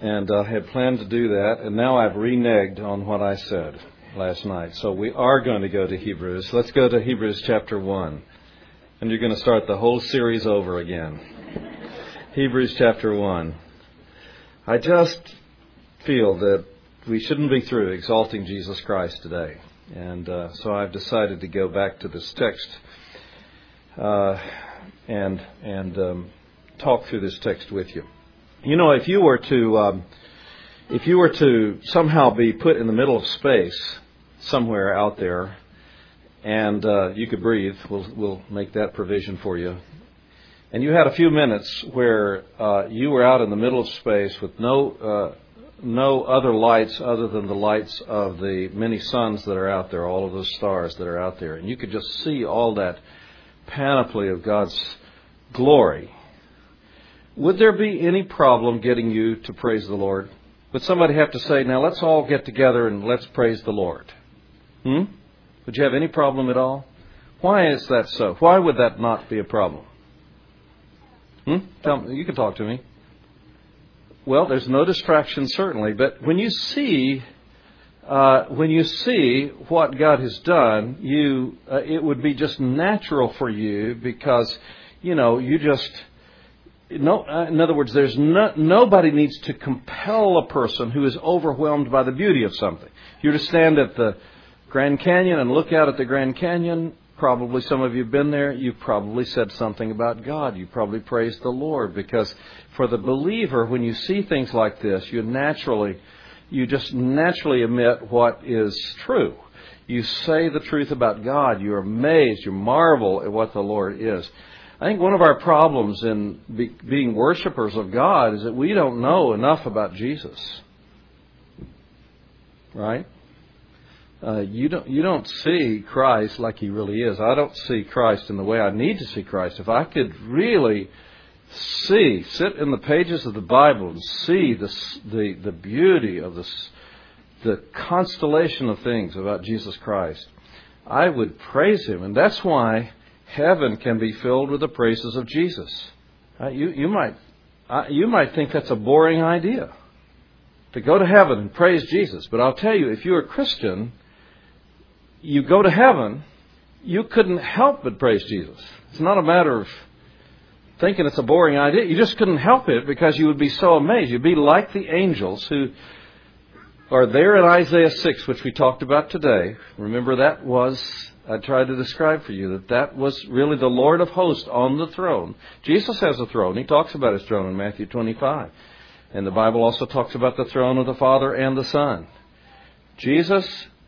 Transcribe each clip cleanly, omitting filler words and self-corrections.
And I had planned to do that, and now I've reneged on what I said last night. So we are going to go to Hebrews. Let's go to Hebrews chapter 1. And you're going to start the whole series over again. Hebrews chapter 1. I just feel that we shouldn't be through exalting Jesus Christ today. And so I've decided to go back to this text and talk through this text with you. You know, if you were to somehow be put in the middle of space somewhere out there, and you could breathe, we'll make that provision for you. And you had a few minutes where you were out in the middle of space with no other lights other than the lights of the many suns that are out there, all of those stars that are out there, and you could just see all that panoply of God's glory. Would there be any problem getting you to praise the Lord? Would somebody have to say, now let's all get together and let's praise the Lord? Would you have any problem at all? Why is that so? Why would that not be a problem? Tell me, you can talk to me. Well, there's no distraction certainly, but when you see what God has done, it would be just natural for you because in other words, there's nobody needs to compel a person who is overwhelmed by the beauty of something. If you were to stand at the Grand Canyon and look out at the Grand Canyon, probably some of you have been there, you've probably said something about God. You probably praised the Lord, because for the believer, when you see things like this, you just naturally admit what is true. You say the truth about God. You're amazed. You marvel at what the Lord is. I think one of our problems in being worshipers of God is that we don't know enough about Jesus. Right? You don't see Christ like He really is. I don't see Christ in the way I need to see Christ. If I could really sit in the pages of the Bible and see the beauty of the constellation of things about Jesus Christ, I would praise Him. And that's why heaven can be filled with the praises of Jesus. You might think that's a boring idea, to go to heaven and praise Jesus. But I'll tell you, if you're a Christian, you go to heaven, you couldn't help but praise Jesus. It's not a matter of thinking it's a boring idea. You just couldn't help it because you would be so amazed. You'd be like the angels who are there in Isaiah 6, which we talked about today. Remember, I tried to describe for you that was really the Lord of hosts on the throne. Jesus has a throne. He talks about His throne in Matthew 25. And the Bible also talks about the throne of the Father and the Son. Jesus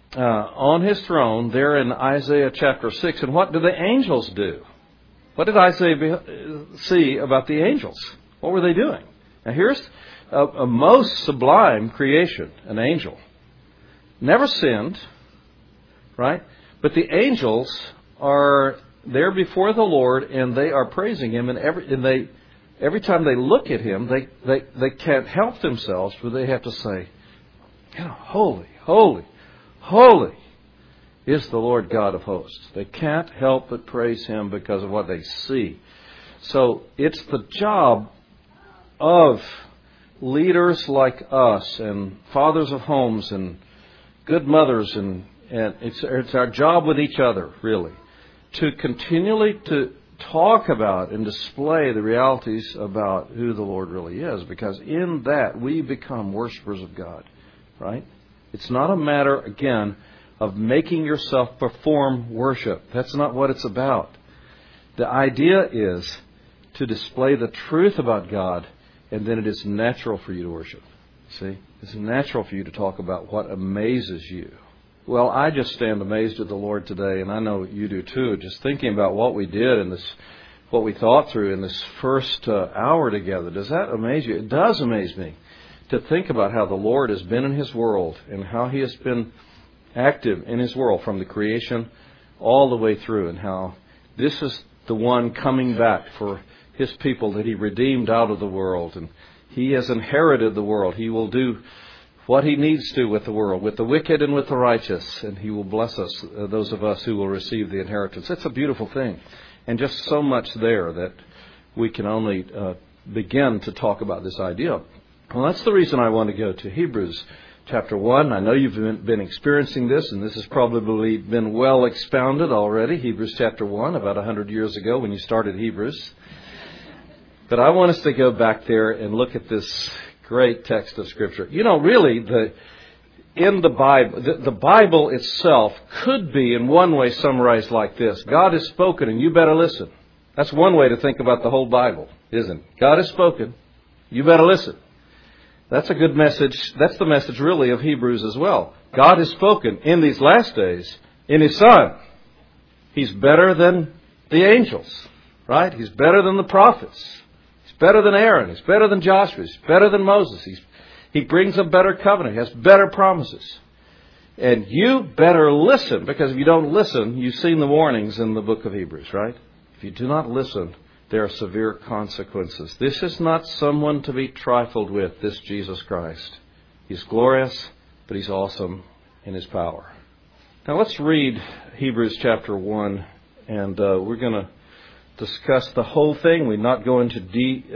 on His throne there in Isaiah chapter 6. And what do the angels do? What did Isaiah see about the angels? What were they doing? Now here's a most sublime creation, an angel. Never sinned, right? But the angels are there before the Lord, and they are praising Him. And every time they look at Him, they can't help themselves, but they have to say, holy, holy, holy is the Lord God of hosts. They can't help but praise Him because of what they see. So it's the job of leaders like us and fathers of homes and good mothers, and it's our job with each other, really, to continually to talk about and display the realities about who the Lord really is, because in that we become worshipers of God, right? It's not a matter, again, of making yourself perform worship. That's not what it's about. The idea is to display the truth about God, and then it is natural for you to worship. See? It's natural for you to talk about what amazes you. Well, I just stand amazed at the Lord today, and I know you do too, just thinking about what we did and what we thought through in this first hour together. Does that amaze you? It does amaze me to think about how the Lord has been in His world and how He has been active in His world from the creation all the way through, and how this is the one coming back for His people that He redeemed out of the world, and He has inherited the world. He will do what He needs to with the world, with the wicked and with the righteous, and He will bless us, those of us who will receive the inheritance. It's a beautiful thing, and just so much there that we can only begin to talk about this idea. Well, that's the reason I want to go to Hebrews chapter 1. I know you've been experiencing this, and this has probably been well expounded already. Hebrews chapter 1, about 100 years ago when you started Hebrews. But I want us to go back there and look at this great text of Scripture. You know, really, in the Bible, the Bible itself could be in one way summarized like this. God has spoken and you better listen. That's one way to think about the whole Bible, isn't it? God has spoken. You better listen. That's a good message. That's the message really of Hebrews as well. God has spoken in these last days in His Son. He's better than the angels, right? He's better than the prophets. He's better than Aaron. He's better than Joshua. He's better than Moses. He brings a better covenant. He has better promises. And you better listen, because if you don't listen, you've seen the warnings in the book of Hebrews, right? If you do not listen, there are severe consequences. This is not someone to be trifled with, this Jesus Christ. He's glorious, but He's awesome in His power. Now let's read Hebrews chapter 1, and we're going to discuss the whole thing. We're not going into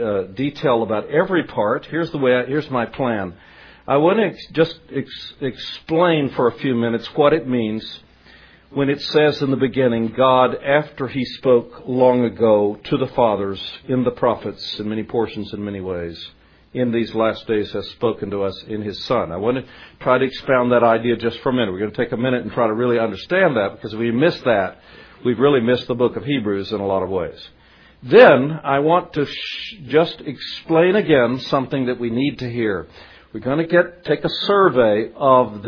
detail about every part. Here's my plan. I want to just explain for a few minutes what it means when it says in the beginning, God, after He spoke long ago to the fathers in the prophets in many portions in many ways, in these last days has spoken to us in His Son. I want to try to expound that idea just for a minute. We're going to take a minute and try to really understand that, because if we miss that, we've really missed the book of Hebrews in a lot of ways. Then I want to just explain again something that we need to hear. We're going to take a survey of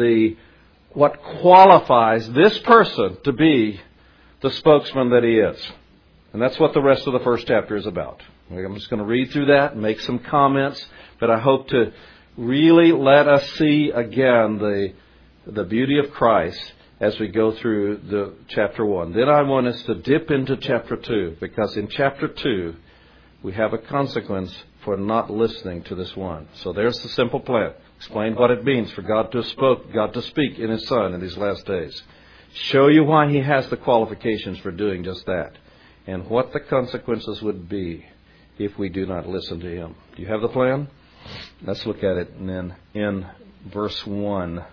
what qualifies this person to be the spokesman that he is. And that's what the rest of the first chapter is about. I'm just going to read through that and make some comments, but I hope to really let us see again the beauty of Christ as we go through the chapter 1. Then I want us to dip into chapter 2, because in chapter 2 we have a consequence for not listening to this one. So there's the simple plan. Explain what it means for God to speak in His Son in these last days. Show you why He has the qualifications for doing just that, and what the consequences would be if we do not listen to Him. Do you have the plan? Let's look at it then in verse 1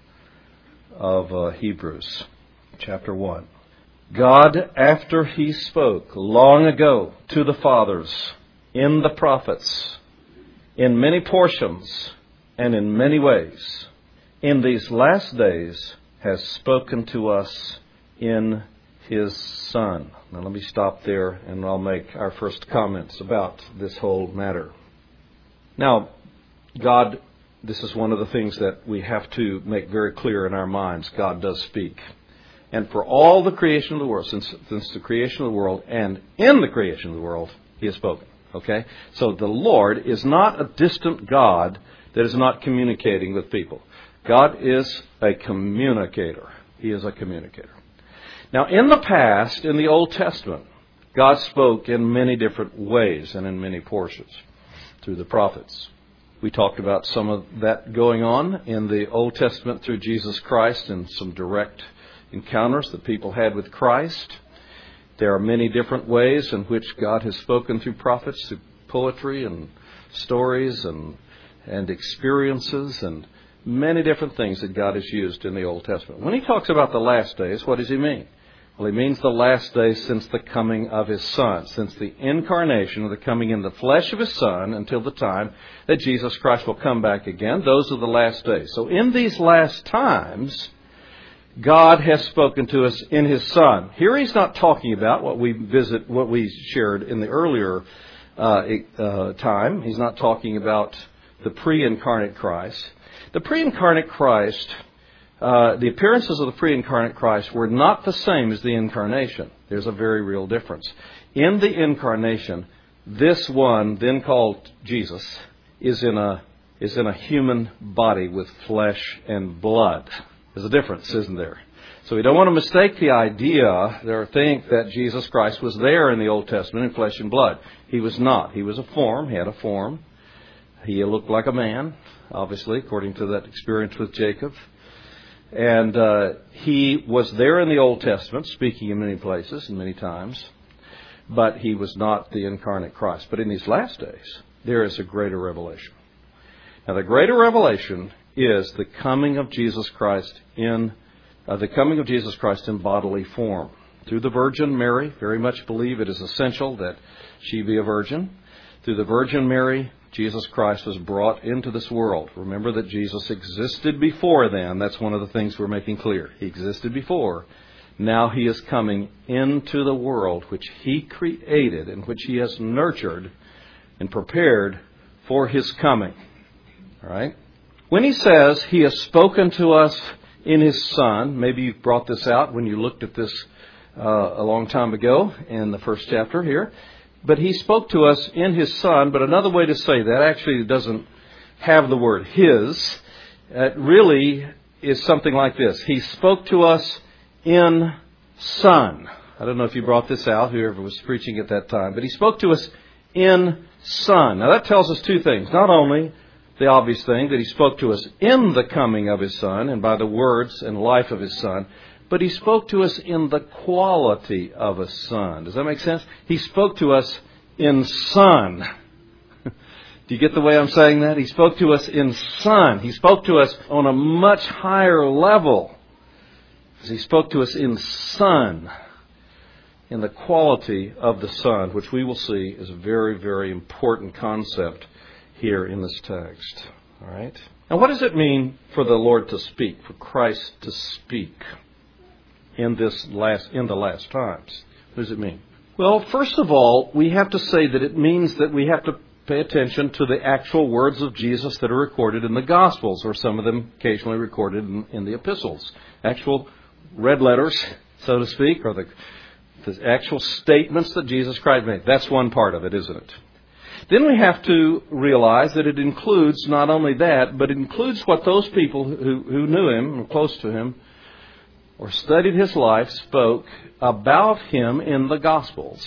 of Hebrews chapter 1. God, after He spoke long ago to the fathers in the prophets, in many portions and in many ways, in these last days has spoken to us in His Son. Now let me stop there and I'll make our first comments about this whole matter. Now, God, this is one of the things that we have to make very clear in our minds. God does speak. And for all the creation of the world, since the creation of the world and in the creation of the world, He has spoken. Okay? So the Lord is not a distant God that is not communicating with people. God is a communicator. He is a communicator. Now, in the past, in the Old Testament, God spoke in many different ways and in many portions through the prophets. We talked about some of that going on in the Old Testament through Jesus Christ and some direct encounters that people had with Christ. There are many different ways in which God has spoken through prophets, through poetry and stories and experiences and many different things that God has used in the Old Testament. When He talks about the last days, what does He mean? Well, He means the last days since the coming of His Son, since the incarnation or the coming in the flesh of His Son until the time that Jesus Christ will come back again. Those are the last days. So in these last times, God has spoken to us in His Son. Here He's not talking about what we shared in the earlier time. He's not talking about the pre-incarnate Christ. The pre-incarnate Christ, the appearances of the pre-incarnate Christ were not the same as the incarnation. There's a very real difference. In the incarnation, this one, then called Jesus, is in a human body with flesh and blood. There's a difference, isn't there? So we don't want to mistake the idea or think that Jesus Christ was there in the Old Testament in flesh and blood. He was not. He was a form. He had a form. He looked like a man, obviously, according to that experience with Jacob. And He was there in the Old Testament, speaking in many places and many times. But He was not the incarnate Christ. But in these last days, there is a greater revelation. Now, the greater revelation is the coming of Jesus Christ in bodily form. Through the Virgin Mary, very much believe it is essential that she be a virgin. Through the Virgin Mary, Jesus Christ was brought into this world. Remember that Jesus existed before then. That's one of the things we're making clear. He existed before. Now He is coming into the world which He created and which He has nurtured and prepared for His coming. All right? When He says He has spoken to us in His Son, maybe you brought this out when you looked at this a long time ago in the first chapter here, but He spoke to us in His Son. But another way to say that actually doesn't have the word His. It really is something like this. He spoke to us in Son. I don't know if you brought this out, whoever was preaching at that time, but He spoke to us in Son. Now that tells us two things. Not only the obvious thing that He spoke to us in the coming of His Son and by the words and life of His Son, but He spoke to us in the quality of a Son. Does that make sense? He spoke to us in Son. Do you get the way I'm saying that? He spoke to us in Son. He spoke to us on a much higher level. He spoke to us in Son, in the quality of the Son, which we will see is a very, very important concept here in this text. All right? Now, what does it mean for the Lord to speak, for Christ to speak in the last times? What does it mean? Well, first of all, we have to say that it means that we have to pay attention to the actual words of Jesus that are recorded in the Gospels, or some of them occasionally recorded in the epistles. Actual red letters, so to speak, or the actual statements that Jesus Christ made. That's one part of it, isn't it? Then we have to realize that it includes not only that, but it includes what those people who knew Him, or close to Him, or studied His life, spoke about Him in the Gospels.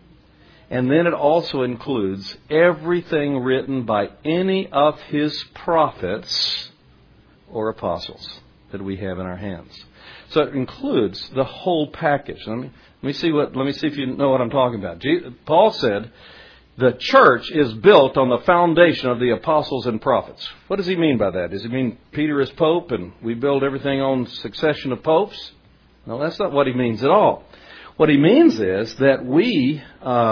And then it also includes everything written by any of His prophets or apostles that we have in our hands. So it includes the whole package. Let me see if you know what I'm talking about. Paul said the church is built on the foundation of the apostles and prophets. What does he mean by that? Does he mean Peter is Pope and we build everything on succession of popes? No, that's not what he means at all. What he means is that we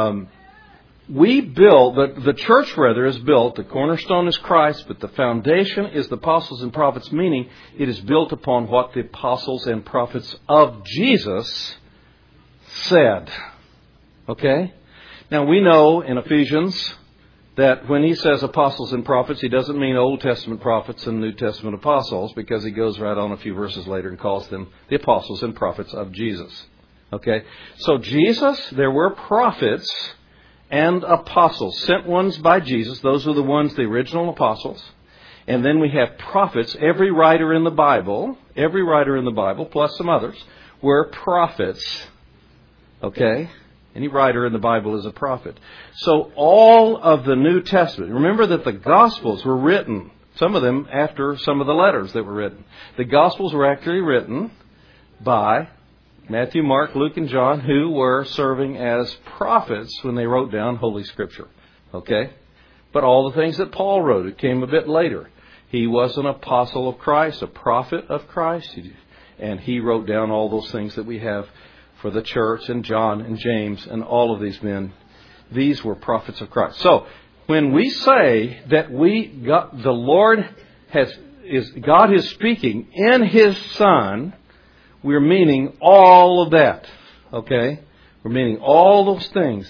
build, the church rather is built, the cornerstone is Christ, but the foundation is the apostles and prophets, meaning it is built upon what the apostles and prophets of Jesus said. Okay? Now we know in Ephesians that when he says apostles and prophets, he doesn't mean Old Testament prophets and New Testament apostles, because he goes right on a few verses later and calls them the apostles and prophets of Jesus. Okay? So Jesus, there were prophets and apostles, sent ones by Jesus. Those are the ones, the original apostles. And then we have prophets. Every writer in the Bible, plus some others, were prophets. Okay? Any writer in the Bible is a prophet. So all of the New Testament, remember that the Gospels were written, some of them after some of the letters that were written. The Gospels were actually written by Matthew, Mark, Luke, and John, who were serving as prophets when they wrote down Holy Scripture. Okay? But all the things that Paul wrote, it came a bit later. He was an apostle of Christ, a prophet of Christ, and he wrote down all those things that we have for the church, and John and James and all of these men. These were prophets of Christ. So, when we say that God is speaking in His Son, we're meaning all of that. Okay? We're meaning all those things.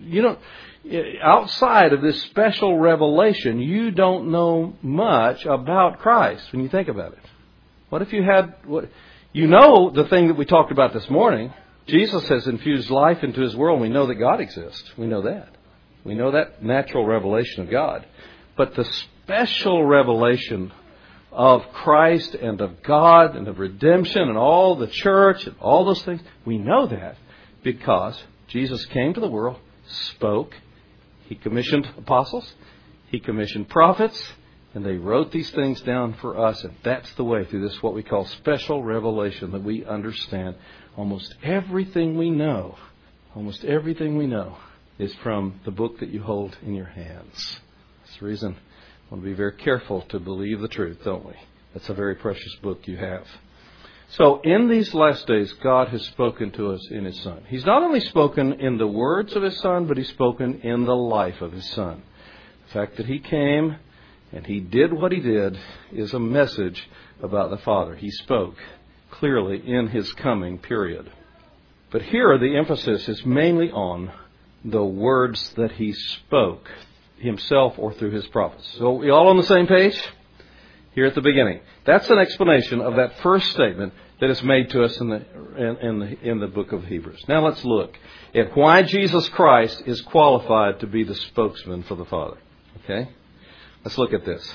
Outside of this special revelation, you don't know much about Christ when you think about it. What if you had, the thing that we talked about this morning, Jesus has infused life into His world. We know that God exists. We know that. We know that natural revelation of God. But the special revelation of Christ and of God and of redemption and all the church and all those things, we know that because Jesus came to the world, spoke, He commissioned apostles, He commissioned prophets, and they wrote these things down for us. And that's the way through this, what we call special revelation, that we understand almost everything we know. Almost everything we know is from the book that you hold in your hands. That's the reason We want to be very careful to believe the truth, don't we? That's a very precious book you have. So in these last days, God has spoken to us in His Son. He's not only spoken in the words of His Son, but He's spoken in the life of His Son. The fact that He came and He did what He did is a message about the Father. He spoke clearly in His coming period. But here the emphasis is mainly on the words that He spoke Himself or through His prophets. So we all on the same page? Here at the beginning. That's an explanation of that first statement that is made to us in the book of Hebrews. Now let's look at why Jesus Christ is qualified to be the spokesman for the Father. Okay? Let's look at this.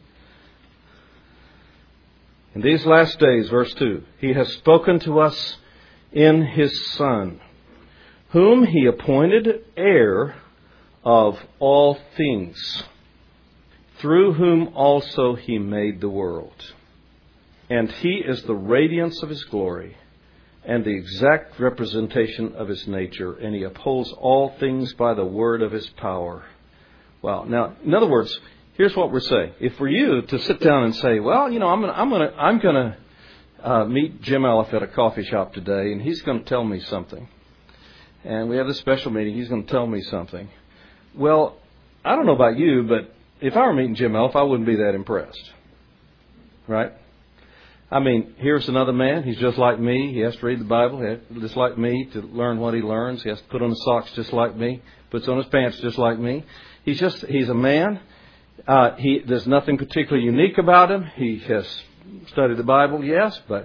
In these last days, verse 2, He has spoken to us in His Son, whom He appointed heir of all things, through whom also He made the world. And He is the radiance of His glory and the exact representation of His nature, and He upholds all things by the word of His power. Well, now, in other words, here's what we're saying. If for you to sit down and say, well, I'm going to meet Jim Elliff at a coffee shop today, and he's going to tell me something. And we have this special meeting, he's going to tell me something. Well, I don't know about you, but if I were meeting Jim Elliff, I wouldn't be that impressed. Right? I mean, here's another man. He's just like me. He has to read the Bible just like me to learn what he learns. He has to put on his socks just like me. Puts on his pants just like me. He's a man. There's nothing particularly unique about him. He has studied the Bible, yes, but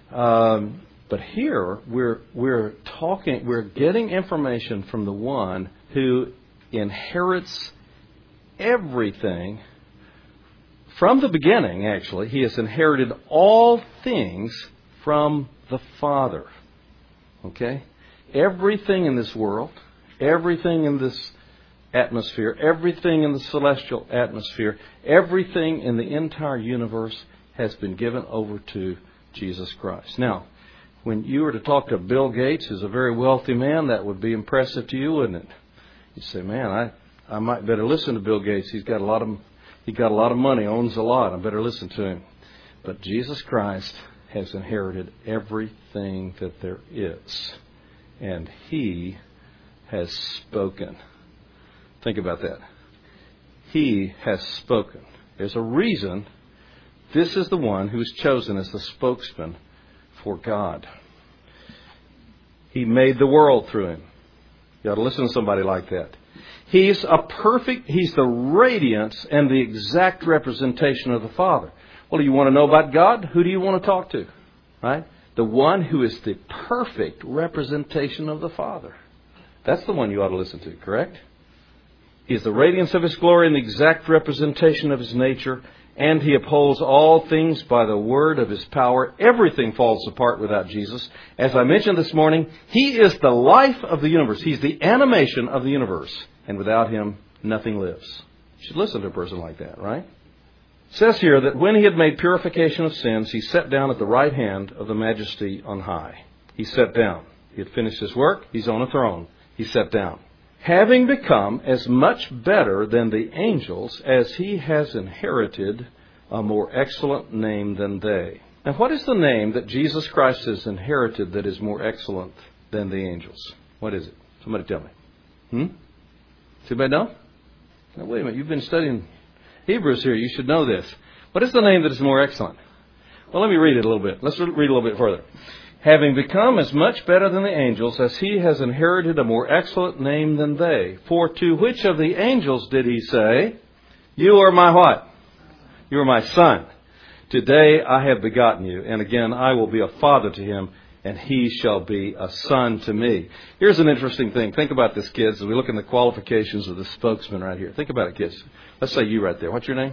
here we're getting information from the one who inherits everything from the beginning. Actually, He has inherited all things from the Father. Okay? Everything in this world, everything in this atmosphere, everything in the celestial atmosphere, everything in the entire universe has been given over to Jesus Christ. Now, when you were to talk to Bill Gates, who's a very wealthy man, that would be impressive to you, wouldn't it? You'd say, man, I might better listen to Bill Gates. He's got a lot of money, owns a lot. I better listen to him. But Jesus Christ has inherited everything that there is. And He has spoken. Think about that. He has spoken. There's a reason this is the one who's chosen as the spokesman for God. He made the world through Him. You ought to listen to somebody like that. He's the radiance and the exact representation of the Father. Well, do you want to know about God? Who do you want to talk to? Right? The one who is the perfect representation of the Father. That's the one you ought to listen to, correct? He is the radiance of His glory and the exact representation of His nature, and He upholds all things by the word of His power. Everything falls apart without Jesus. As I mentioned this morning, He is the life of the universe. He's the animation of the universe. And without Him, nothing lives. You should listen to a person like that, right? It says here that when He had made purification of sins, He sat down at the right hand of the Majesty on high. He sat down. He had finished His work. He's on a throne. He sat down. Having become as much better than the angels as He has inherited a more excellent name than they. Now, what is the name that Jesus Christ has inherited that is more excellent than the angels? What is it? Somebody tell me. Does anybody know? Now, wait a minute. You've been studying Hebrews here. You should know this. What is the name that is more excellent? Well, let me read it a little bit. Let's read a little bit further. Having become as much better than the angels as He has inherited a more excellent name than they. For to which of the angels did He say, You are my what? You are my son. Today I have begotten you. And again, I will be a father to him, and he shall be a son to me. Here's an interesting thing. Think about this, kids, as we look in the qualifications of the spokesman right here. Think about it, kids. Let's say you right there. What's your name?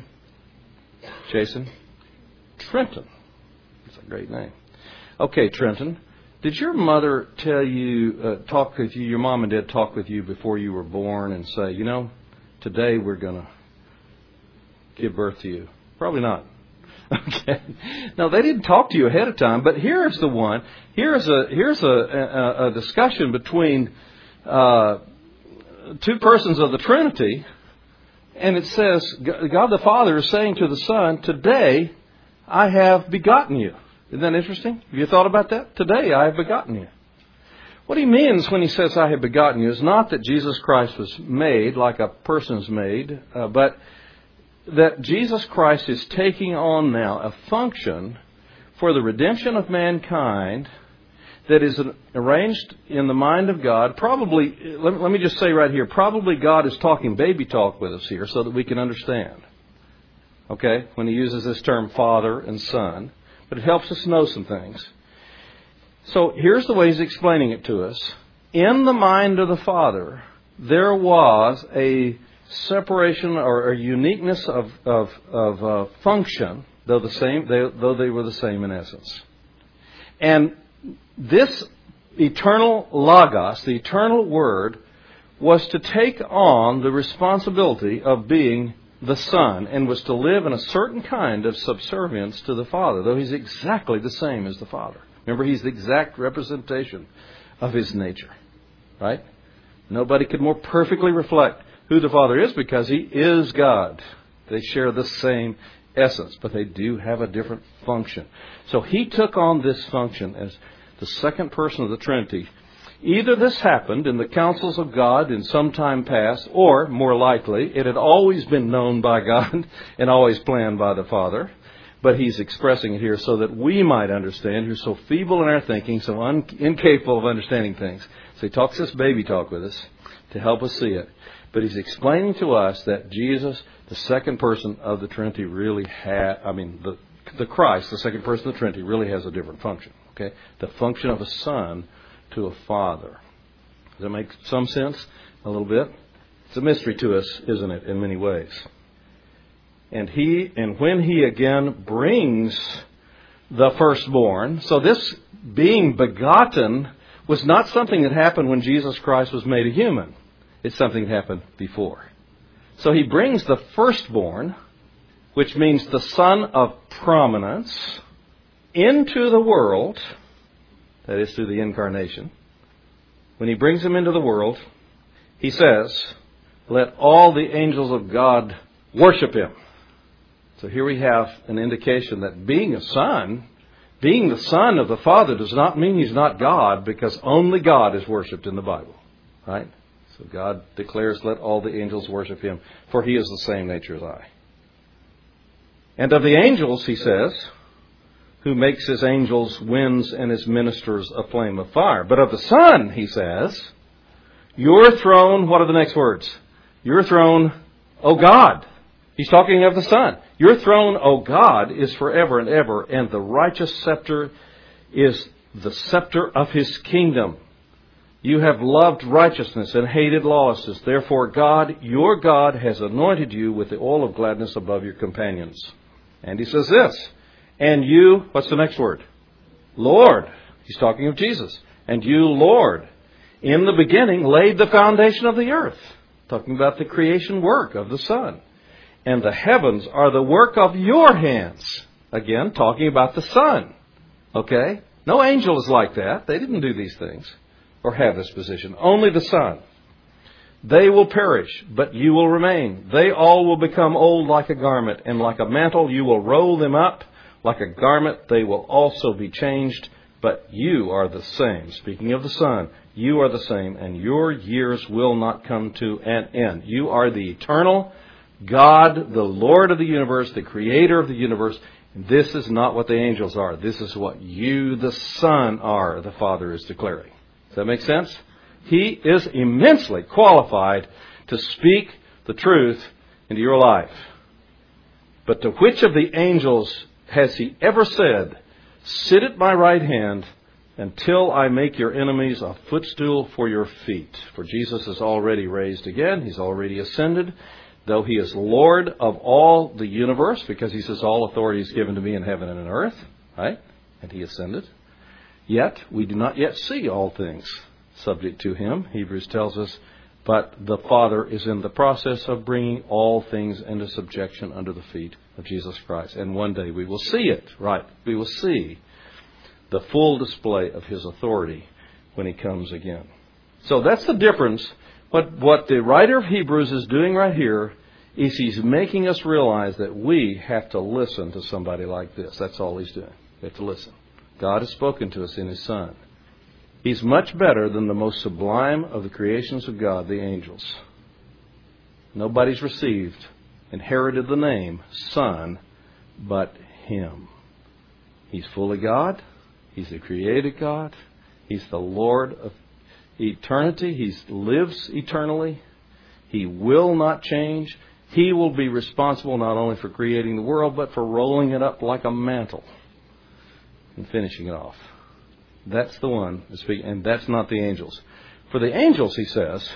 Jason? Trenton. That's a great name. Okay, Trenton. Did your mother tell you, talk with you, your mom and dad talk with you before you were born and say, today we're going to give birth to you? Probably not. Okay. Now, they didn't talk to you ahead of time, but here's the one. Here's a discussion between two persons of the Trinity, And it says, God the Father is saying to the Son, today I have begotten you. Isn't that interesting? Have you thought about that? Today I have begotten you. What he means when he says I have begotten you is not that Jesus Christ was made like a person's made, but that Jesus Christ is taking on now a function for the redemption of mankind that is arranged in the mind of God. Probably, let me just say right here, probably God is talking baby talk with us here so that we can understand. Okay? When he uses this term Father and Son. But it helps us know some things. So here's the way he's explaining it to us. In the mind of the Father, there was a separation or a uniqueness of function, though they were the same in essence. And this eternal Logos, the eternal Word, was to take on the responsibility of being the Son and was to live in a certain kind of subservience to the Father, though he's exactly the same as the Father. Remember, he's the exact representation of his nature, right? Nobody could more perfectly reflect who the Father is because he is God. They share the same essence, but they do have a different function. So he took on this function as the second person of the Trinity. Either this happened in the counsels of God in some time past, or, more likely, it had always been known by God and always planned by the Father. But he's expressing it here so that we might understand, who're so feeble in our thinking, so incapable of understanding things. So he talks this baby talk with us to help us see it. But he's explaining to us that Jesus, the second person of the Trinity, really the Christ, the second person of the Trinity, really has a different function. Okay? The function of a son to a father. Does that make some sense? A little bit? It's a mystery to us, isn't it, in many ways? And when he again brings the firstborn, so this being begotten was not something that happened when Jesus Christ was made a human. It's something that happened before. So he brings the firstborn, which means the son of prominence, into the world. That is through the incarnation. When he brings him into the world, he says, let all the angels of God worship him. So here we have an indication that being the son of the Father does not mean he's not God, because only God is worshipped in the Bible. Right? So God declares, let all the angels worship him, for he is the same nature as I. And of the angels, he says, who makes his angels winds and his ministers a flame of fire. But of the Son, he says, your throne, what are the next words? Your throne, O God. He's talking of the Son. Your throne, O God, is forever and ever, and the righteous scepter is the scepter of his kingdom. You have loved righteousness and hated lawlessness. Therefore, God, your God, has anointed you with the oil of gladness above your companions. And he says this, and you, what's the next word? Lord. He's talking of Jesus. And you, Lord, in the beginning laid the foundation of the earth. Talking about the creation work of the Son. And the heavens are the work of your hands. Again, talking about the Son. Okay? No angel is like that. They didn't do these things or have this position. Only the Son. They will perish, but you will remain. They all will become old like a garment, and like a mantle you will roll them up. Like a garment they will also be changed, but you are the same. Speaking of the Son, you are the same, and your years will not come to an end. You are the eternal God, the Lord of the universe, the Creator of the universe. This is not what the angels are. This is what you, the Son, are, the Father is declaring. Does that make sense? He is immensely qualified to speak the truth into your life. But to which of the angels has he ever said, sit at my right hand until I make your enemies a footstool for your feet? For Jesus is already raised again. He's already ascended. Though he is Lord of all the universe, because he says all authority is given to me in heaven and on earth, right? And he ascended. Yet we do not yet see all things subject to him. Hebrews tells us, but the Father is in the process of bringing all things into subjection under the feet of Jesus Christ. And one day we will see it, right? We will see the full display of his authority when he comes again. So that's the difference. What the writer of Hebrews is doing right here is He's making us realize that we have to listen to somebody like this. That's all He's doing. We have to listen. God has spoken to us in His Son. He's much better than the most sublime of the creations of God, the angels. Nobody's inherited the name Son but Him. He's fully God. He's the created God. He's the Lord of eternity. He lives eternally. He will not change. He will be responsible not only for creating the world, but for rolling it up like a mantle and finishing it off. That's the one, and that's not the angels. For the angels, he says,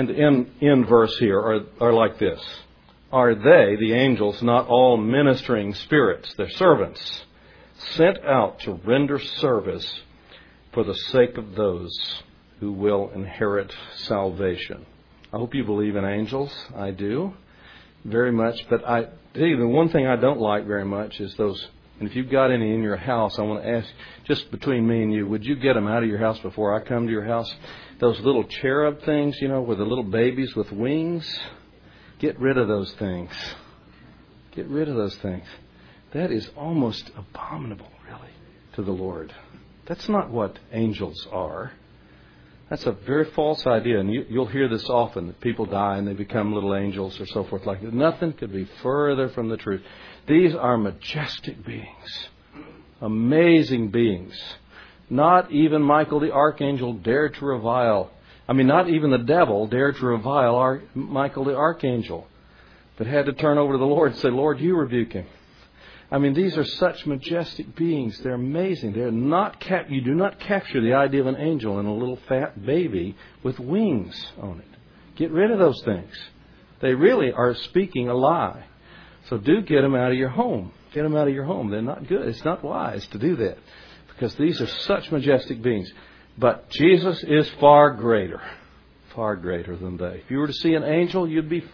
in verse here, are like this. Are they, the angels, not all ministering spirits, their servants, sent out to render service for the sake of those who will inherit salvation? I hope you believe in angels. I do, very much. But the one thing I don't like very much is those. And if you've got any in your house, I want to ask, just between me and you, would you get them out of your house before I come to your house? Those little cherub things, with the little babies with wings. Get rid of those things. Get rid of those things. That is almost abominable, really, to the Lord. That's not what angels are. That's a very false idea, and you'll hear this often, that people die and they become little angels or so forth like that. Nothing could be further from the truth. These are majestic beings, amazing beings. Not even Michael the archangel dared to revile. Not even the devil dared to revile Michael the archangel, but had to turn over to the Lord and say, Lord, you rebuke him. These are such majestic beings. They're amazing. They're not you do not capture the idea of an angel in a little fat baby with wings on it. Get rid of those things. They really are speaking a lie. So do get them out of your home. Get them out of your home. They're not good. It's not wise to do that, because these are such majestic beings. But Jesus is far greater than they. If you were to see an angel, you'd be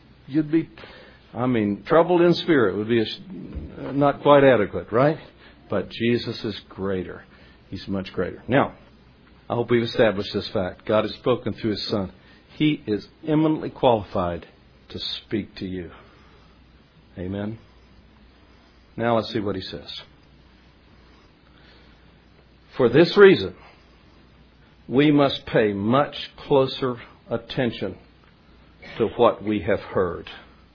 troubled in spirit would be not quite adequate, right? But Jesus is greater. He's much greater. Now, I hope we've established this fact. God has spoken through His Son. He is eminently qualified to speak to you. Amen. Now let's see what He says. For this reason, we must pay much closer attention to what we have heard,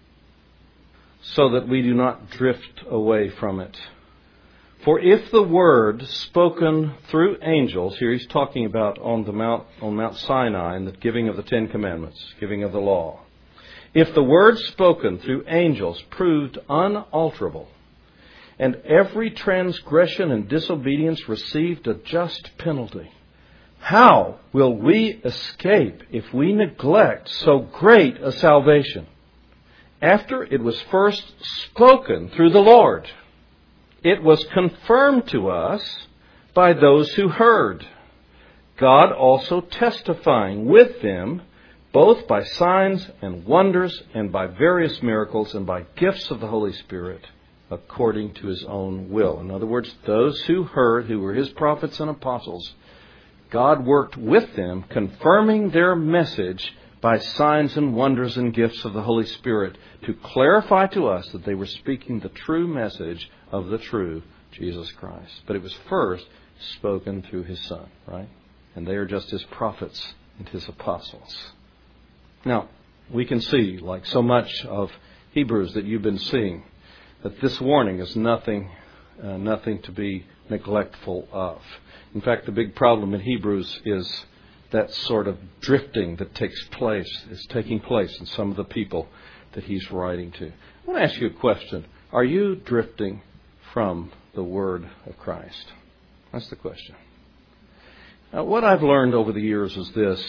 so that we do not drift away from it. For if the word spoken through angels, here he's talking about on Mount Sinai, and the giving of the Ten Commandments, giving of the law. If the word spoken through angels proved unalterable, and every transgression and disobedience received a just penalty, how will we escape if we neglect so great a salvation? After it was first spoken through the Lord, it was confirmed to us by those who heard, God also testifying with them, both by signs and wonders and by various miracles and by gifts of the Holy Spirit, according to His own will. In other words, those who heard, who were His prophets and apostles, God worked with them, confirming their message by signs and wonders and gifts of the Holy Spirit, to clarify to us that they were speaking the true message of the true Jesus Christ. But it was first spoken through His Son, right? And they are just His prophets and His apostles. Now, we can see, like so much of Hebrews that you've been seeing, that this warning is nothing to be neglectful of. In fact, the big problem in Hebrews is that sort of drifting that is taking place in some of the people that he's writing to. I want to ask you a question. Are you drifting from the Word of Christ? That's the question. Now, what I've learned over the years is this.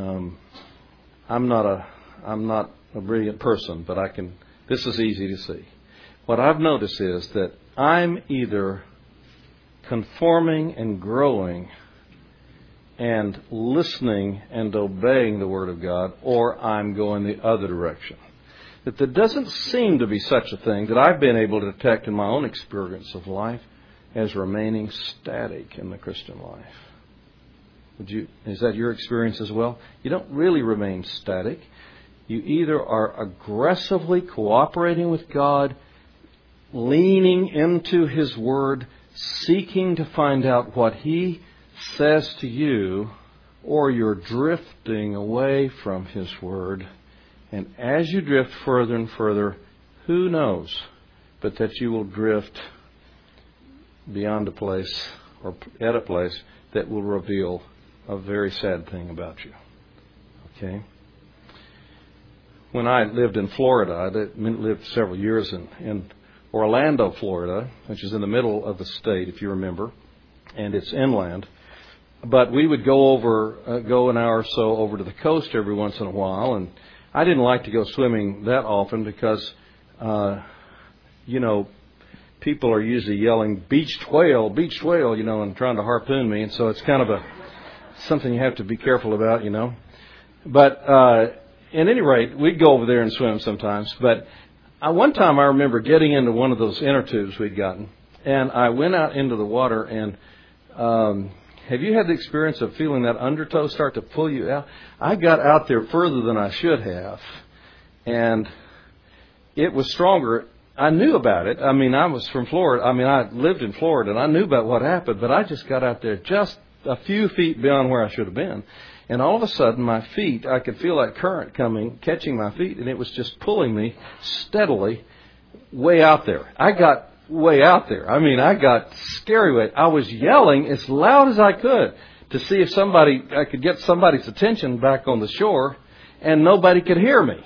I'm not a brilliant person, but this is easy to see. What I've noticed is that I'm either conforming and growing and listening and obeying the Word of God, or I'm going the other direction. That there doesn't seem to be such a thing that I've been able to detect in my own experience of life as remaining static in the Christian life. Is that your experience as well? You don't really remain static. You either are aggressively cooperating with God, leaning into His Word, seeking to find out what He says to you, or you're drifting away from His Word. And as you drift further and further, who knows but that you will drift beyond a place or at a place that will reveal a very sad thing about you. Okay? When I lived in Florida, I lived several years in Orlando, Florida, which is in the middle of the state, if you remember, and it's inland. But we would go an hour or so over to the coast every once in a while, and I didn't like to go swimming that often because, people are usually yelling, beached whale, and trying to harpoon me, and so it's kind of something you have to be careful about, But at any rate, we'd go over there and swim sometimes. But one time I remember getting into one of those inner tubes we'd gotten, and I went out into the water, and have you had the experience of feeling that undertow start to pull you out? I got out there further than I should have, and it was stronger. I knew about it. I was from Florida. I lived in Florida, and I knew about what happened, but I just got out there just a few feet beyond where I should have been. And all of a sudden, my feet, I could feel that current coming, catching my feet, and it was just pulling me steadily way out there. I got way out there. I got scary way. I was yelling as loud as I could to see if I could get somebody's attention back on the shore, and nobody could hear me,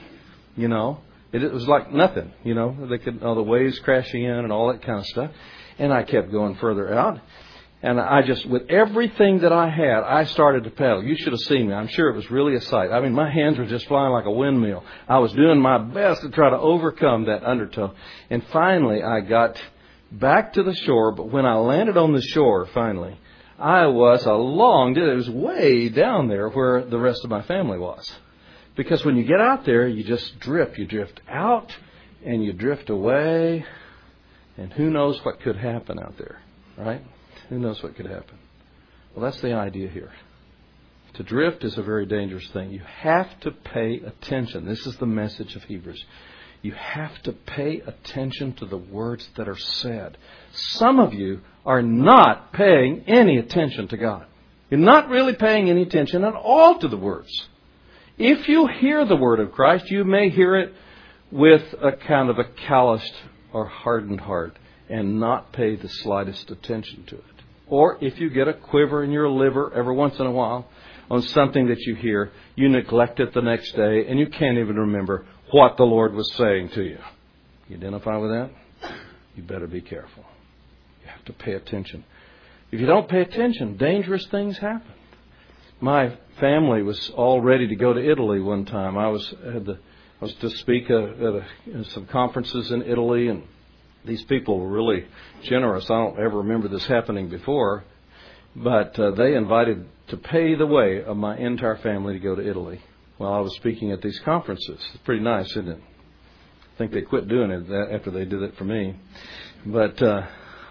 It was like nothing, They could, all the waves crashing in and all that kind of stuff. And I kept going further out. And I just, with everything that I had, I started to paddle. You should have seen me. I'm sure it was really a sight. My hands were just flying like a windmill. I was doing my best to try to overcome that undertow. And finally, I got back to the shore. But when I landed on the shore, finally, I was it was way down there where the rest of my family was. Because when you get out there, you just drift. You drift out and you drift away. And who knows what could happen out there, right? Who knows what could happen? Well, that's the idea here. To drift is a very dangerous thing. You have to pay attention. This is the message of Hebrews. You have to pay attention to the words that are said. Some of you are not paying any attention to God. You're not really paying any attention at all to the words. If you hear the word of Christ, you may hear it with a kind of a calloused or hardened heart and not pay the slightest attention to it. Or if you get a quiver in your liver every once in a while on something that you hear, you neglect it the next day and you can't even remember what the Lord was saying to you. You identify with that? You better be careful. You have to pay attention. If you don't pay attention, dangerous things happen. My family was all ready to go to Italy one time. I was to speak at some conferences in Italy, and these people were really generous. I don't ever remember this happening before, but they invited to pay the way of my entire family to go to Italy while I was speaking at these conferences. It's pretty nice, isn't it? I think they quit doing it after they did it for me. But at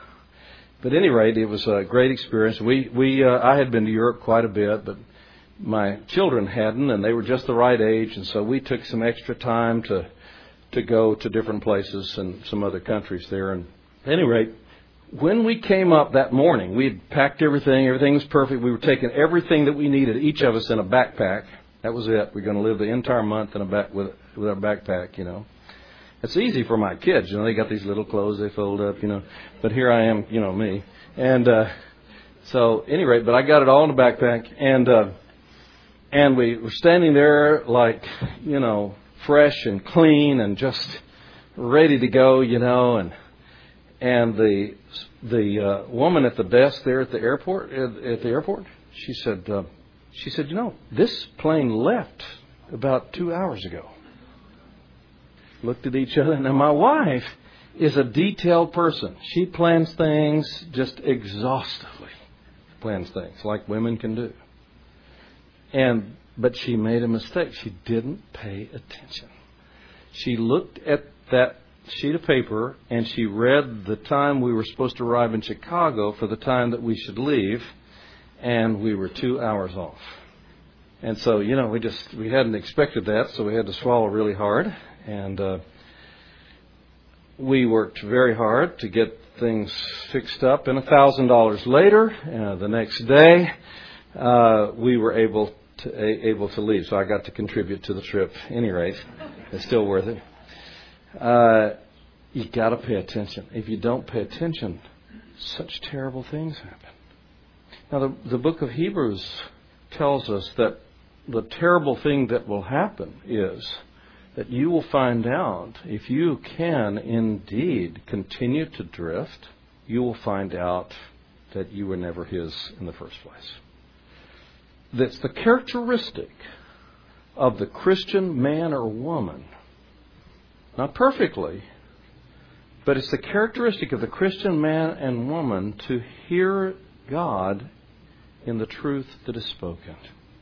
any rate, it was a great experience. I had been to Europe quite a bit, but my children hadn't, and they were just the right age, and so we took some extra time to go to different places and some other countries there. And at any rate, when we came up that morning, we had packed everything. Everything was perfect. We were taking everything that we needed, each of us in a backpack. That was it. We're going to live the entire month with our backpack, It's easy for my kids. They got these little clothes they fold up, But here I am, me. And so, at any rate, but I got it all in the backpack. And we were standing there like, fresh and clean and just ready to go, And the woman at the desk there at the airport, she said, this plane left about 2 hours ago. Looked at each other. Now, my wife is a detailed person. She plans things just exhaustively. Plans things like women can do. But she made a mistake. She didn't pay attention. She looked at that sheet of paper and she read the time we were supposed to arrive in Chicago for the time that we should leave, and we were 2 hours off. And so, we hadn't expected that, so we had to swallow really hard. And we worked very hard to get things fixed up. And $1,000 later, the next day, we were able to leave. So I got to contribute to the trip. At any rate, it's still worth it. You got to pay attention. If you don't pay attention, such terrible things happen. Now, the book of Hebrews tells us that the terrible thing that will happen is that you will find out, if you can indeed continue to drift, you will find out that you were never His in the first place. That's the characteristic of the Christian man or woman. Not perfectly, but it's the characteristic of the Christian man and woman to hear God in the truth that is spoken.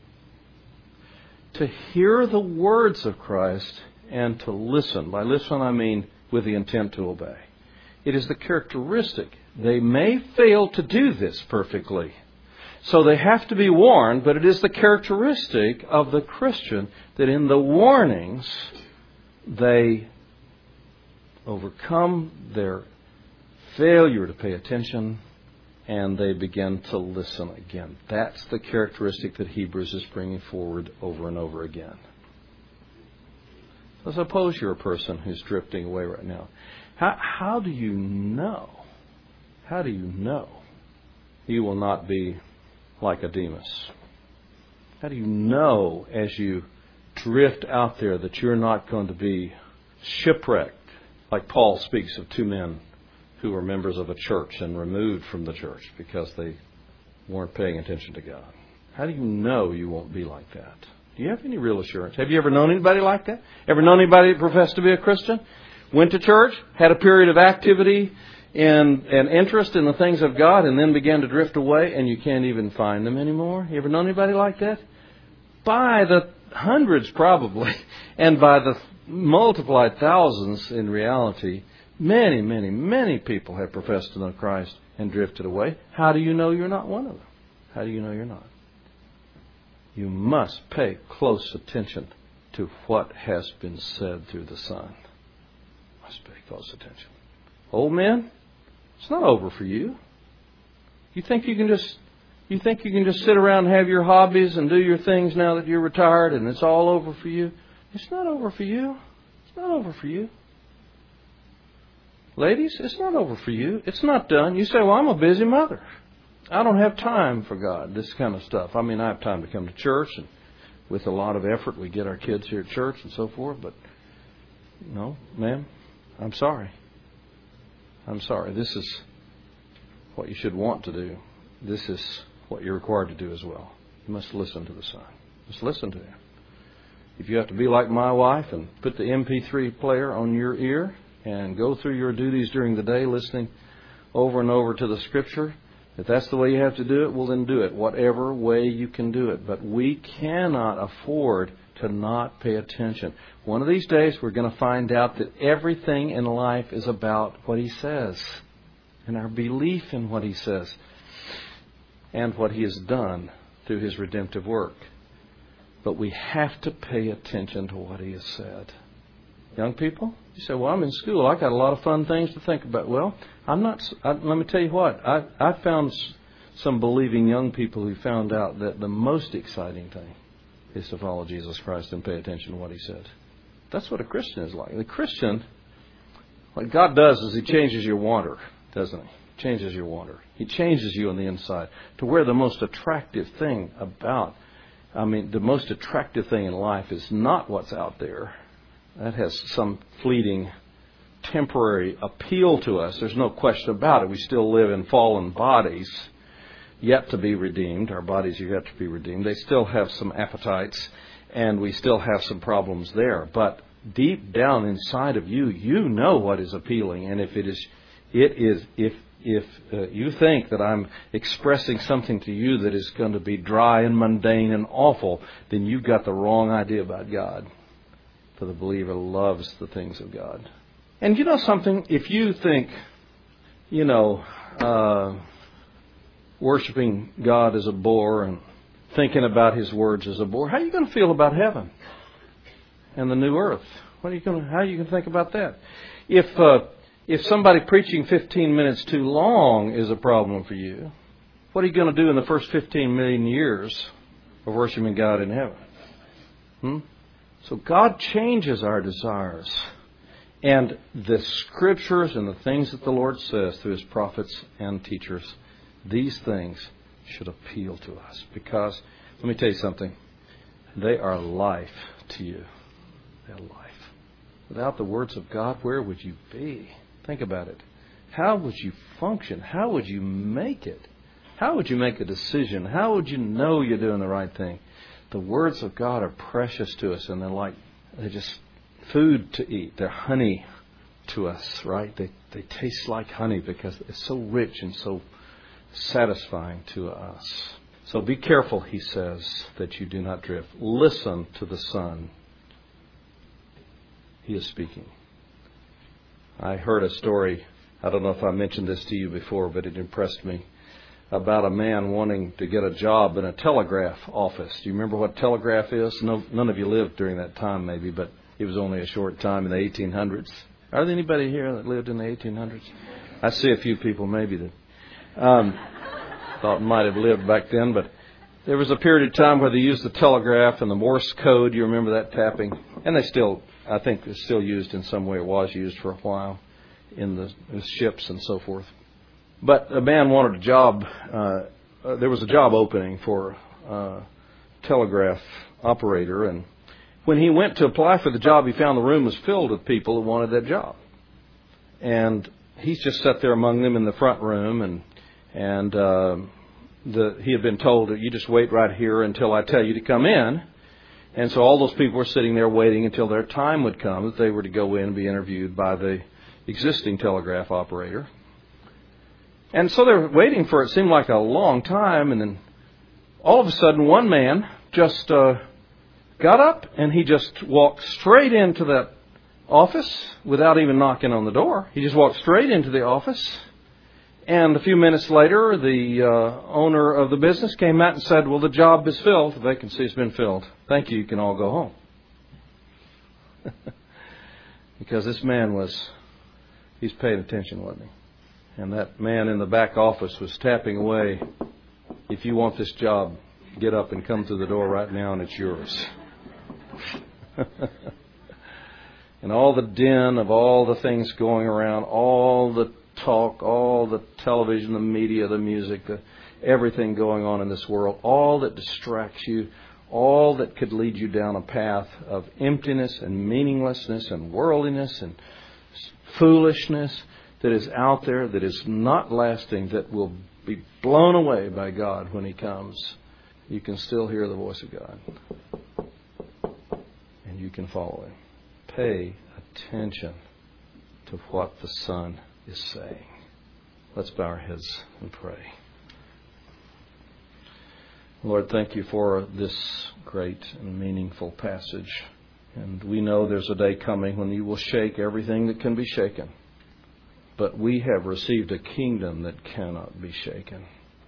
To hear the words of Christ and to listen. By listen, I mean with the intent to obey. It is the characteristic. They may fail to do this perfectly, so they have to be warned, but it is the characteristic of the Christian that in the warnings they overcome their failure to pay attention and they begin to listen again. That's the characteristic that Hebrews is bringing forward over and over again. So suppose you're a person who's drifting away right now. How do you know? How do you know you will not be like a Demas? How do you know as you drift out there that you're not going to be shipwrecked? Like Paul speaks of two men who were members of a church and removed from the church because they weren't paying attention to God. How do you know you won't be like that? Do you have any real assurance? Have you ever known anybody like that? Ever known anybody that professed to be a Christian? Went to church, had a period of activity and interest in the things of God, and then began to drift away, and you can't even find them anymore? You ever known anybody like that? By the hundreds, probably, and by the multiplied thousands in reality, many, many, many people have professed to know Christ and drifted away. How do you know you're not one of them? How do you know you're not? You must pay close attention to what has been said through the Son. Must pay close attention. Old man, it's not over for you. You think you can just sit around and have your hobbies and do your things now that you're retired and it's all over for you? It's not over for you. It's not over for you. Ladies, it's not over for you. It's not done. You say, well, I'm a busy mother. I don't have time for God, this kind of stuff. I mean, I have time to come to church, and with a lot of effort we get our kids here at church and so forth. But no, ma'am, I'm sorry. I'm sorry. This is what you should want to do. This is what you're required to do as well. You must listen to the Son. Just listen to Him. If you have to be like my wife and put the MP3 player on your ear and go through your duties during the day listening over and over to the Scripture, if that's the way you have to do it, well then do it, whatever way you can do it. But we cannot afford to not pay attention. One of these days we're going to find out that everything in life is about what He says and our belief in what He says and what He has done through His redemptive work. But we have to pay attention to what He has said. Young people, you say, well, I'm in school. I got a lot of fun things to think about. Well, let me tell you what. I found some believing young people who found out that the most exciting thing is to follow Jesus Christ and pay attention to what He said. That's what a Christian is like. The Christian, what God does is He changes your water, doesn't He? Changes your water. He changes you on the inside to where the most attractive thing the most attractive thing in life is not what's out there. That has some fleeting, temporary appeal to us. There's no question about it. We still live in fallen bodies, yet to be redeemed. Our bodies are yet to be redeemed. They still have some appetites, and we still have some problems there. But deep down inside of you, you know what is appealing. And if you think that I'm expressing something to you that is going to be dry and mundane and awful, then you've got the wrong idea about God. For the believer loves the things of God. And you know something? If you think, worshiping God is a bore and thinking about His words as a bore, how are you going to feel about heaven and the new earth? How are you going to think about that? If somebody preaching 15 minutes too long is a problem for you, what are you going to do in the first 15 million years of worshiping God in heaven? So God changes our desires. And the Scriptures and the things that the Lord says through His prophets and teachers, these things should appeal to us. Because, let me tell you something, they are life to you. They're life. Without the words of God, where would you be? Think about it. How would you function? How would you make it? How would you make a decision? How would you know you're doing the right thing? The words of God are precious to us, and they're just food to eat. They're honey to us, right? They taste like honey because it's so rich and so satisfying to us. So be careful, he says, that you do not drift. Listen to the Son. He is speaking. I heard a story, I don't know if I mentioned this to you before, but it impressed me, about a man wanting to get a job in a telegraph office. Do you remember what telegraph is? No, none of you lived during that time maybe, but it was only a short time in the 1800s. Are there anybody here that lived in the 1800s? I see a few people maybe that thought might have lived back then, but there was a period of time where they used the telegraph and the Morse code. You remember that tapping? And I think it's still used in some way. It was used for a while in the ships and so forth. But a man wanted a job. There was a job opening for a telegraph operator, and when he went to apply for the job, he found the room was filled with people who wanted that job. And he's just sat there among them in the front room, and he had been told that you just wait right here until I tell you to come in. And so all those people were sitting there waiting until their time would come that they were to go in and be interviewed by the existing telegraph operator. And so they were waiting for it seemed like a long time, and then all of a sudden one man just got up and he just walked straight into that office without even knocking on the door. He just walked straight into the office. And a few minutes later, the owner of the business came out and said, well, the job is filled. The vacancy has been filled. Thank you. You can all go home. Because this man he's paying attention, wasn't he? And that man in the back office was tapping away. If you want this job, get up and come through the door right now and it's yours. And all the din of all the things going around, all the talk, all the television, the media, the music, everything going on in this world, all that distracts you, all that could lead you down a path of emptiness and meaninglessness and worldliness and foolishness that is out there, that is not lasting, that will be blown away by God when He comes. You can still hear the voice of God. And you can follow Him. Pay attention to what the Son is saying. Let's bow our heads and pray. Lord, thank you for this great and meaningful passage. And we know there's a day coming when you will shake everything that can be shaken. But we have received a kingdom that cannot be shaken.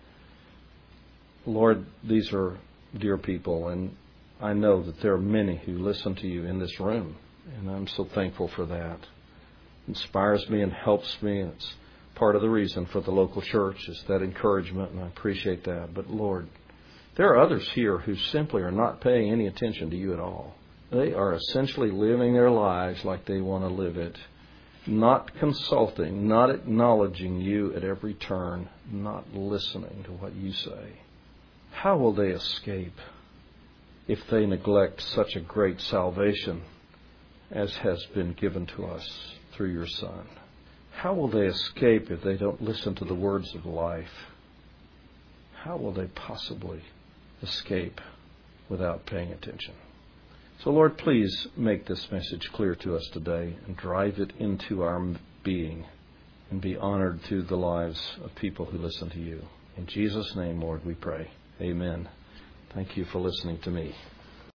Lord, these are dear people, and I know that there are many who listen to you in this room. And I'm so thankful for that. Inspires me and helps me, and it's part of the reason for the local church is that encouragement, and I appreciate that. But Lord, there are others here who simply are not paying any attention to you at all. They are essentially living their lives like they want to live it, not consulting, not acknowledging you at every turn, not listening to what you say. How will they escape if they neglect such a great salvation as has been given to us through your Son? How will they escape if they don't listen to the words of life? How will they possibly escape without paying attention? So, Lord, please make this message clear to us today and drive it into our being and be honored through the lives of people who listen to you. In Jesus' name, Lord, we pray. Amen. Thank you for listening to me.